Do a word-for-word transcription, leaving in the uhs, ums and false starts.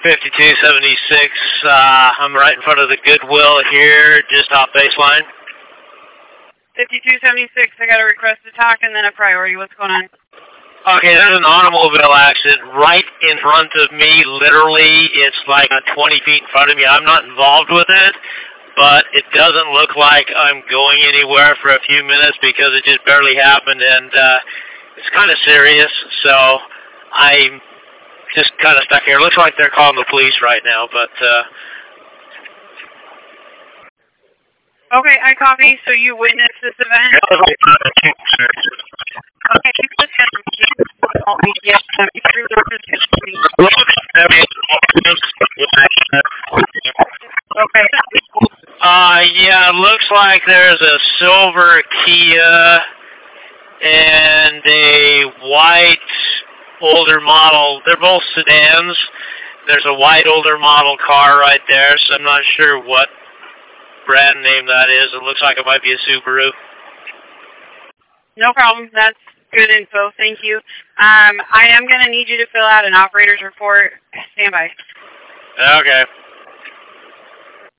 fifty-two seventy-six, uh, I'm right in front of the Goodwill here, just off baseline. fifty-two seventy-six, I got a request to talk and then a priority. What's going on? Okay, there's an automobile accident right in front of me, literally. It's like twenty feet in front of me. I'm not involved with it, but it doesn't look like I'm going anywhere for a few minutes because it just barely happened, and uh, it's kind of serious, so I'm just kind of stuck here. Looks like they're calling the police right now, but... Uh, okay, I copy. So you witnessed this event? Okay, okay. Uh, yeah, it looks like there's a silver Kia and a white older model. They're both sedans. There's a white older model car right there, so I'm not sure what brand name that is. It looks like it might be a Subaru. No problem. That's good info. Thank you. Um, I am going to need you to fill out an operator's report. Stand by. Okay.